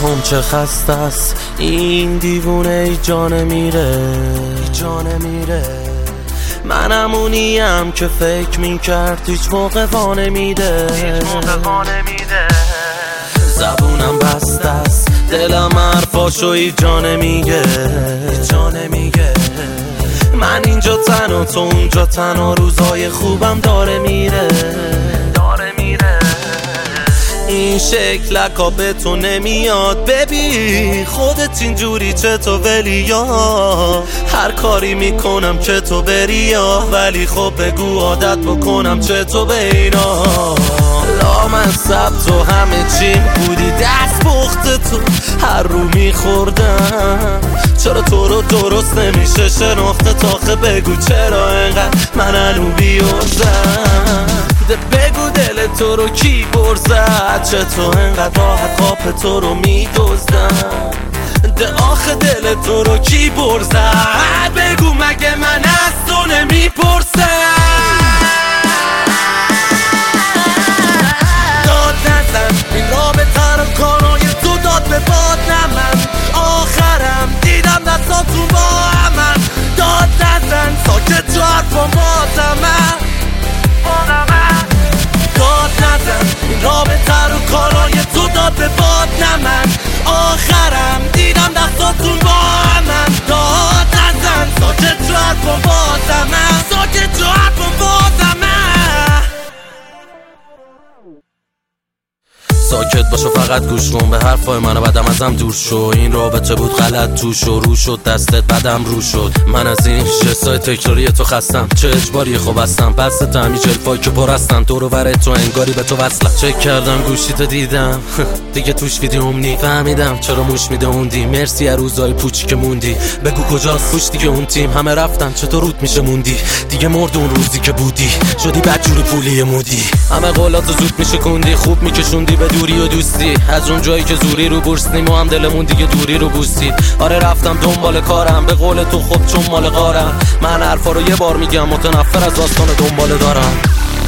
هم چه خسته است این دیوونه، ای جان میره من همونیم که فکر میکرد هیچ موقع وانه میده زبونم بسته است دلم حرفاشو ای جان میگه من اینجا تنها تو اونجا تنها، روزای خوبم داره میره این شکلکا به تو نمیاد ببین خودت اینجوری چطور ولی یا هر کاری میکنم که تو بری یا ولی خب بگو عادت بکنم چطور به اینا لامصب تو همه چیم بودی دست پخت تو هر رو میخوردم چرا تو رو درست نمیشه شناخته تاخه بگو چرا انقدر من الو بیوزم بگو دل تو رو کی برزد چطور انقدر راحت قاپ تو رو میدوزدم ده آخه دل تو رو کی برزد بگو مگه من از تو نمیپرسم داد نزن این رابطه رو کارای تو داد به باد نمن آخرم دیدم دستاتون با همن داد نزن ساکت تو حرفان بازمن داد نزن این رابطه رو کارای تو داد به باد نمن آخرم دیدم دستاتون با همن داد نزن ساکت تو حرفان بازمن ساکت تو حرفان بازمن ساکت باشو فقط گوش کن به حرفای من و بعدم ازم دور شو این رابطه بود غلط تو شو رو شد دستت بعدم رو شد من از این جستای تکراری تو خستم چه اجباری خوب هستم پس تمی جلفای که پر هستم دور و بر تو انگاری به تو وصلم چک کردم گوشیتو دیدم دیگه توش ویدیوم نی فهمیدم چرا موش میدوندی مرسی از روزای پوچی که موندی بگو کجاست پشتی که اون تیم همه رفتن چطور رود میشه موندی دیگه مرد اون روزی که بودی شدی بدجور پولی مودی همه قولاتو زود میشه کندی خوب میکشوندی به دوری و دوستی از اون جایی که زوری رو برسنیم و هم دلمون دیگه دوری رو بوستید آره رفتم دنبال کارم به قول تو خب چون مال غارم من حرفا رو یه بار میگم متنفر از داستان دنبال دارم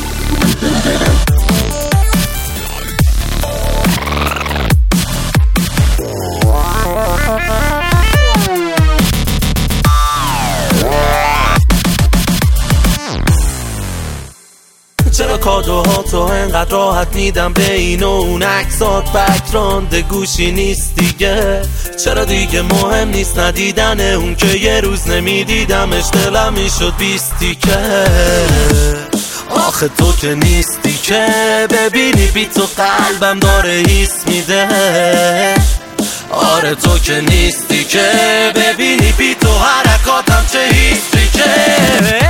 چرا کادوها تو انقدر راحت میدم به این و اون عکسات بکراند گوشی نیست دیگه چرا دیگه مهم نیست ندیدن اون که یه روز نمیدیدمش دلم میشد بیستی که آخه تو که نیستی که ببینی بی تو قلبم داره حس میده آره تو که نیستی که ببینی بی تو حرکاتم چه حسی که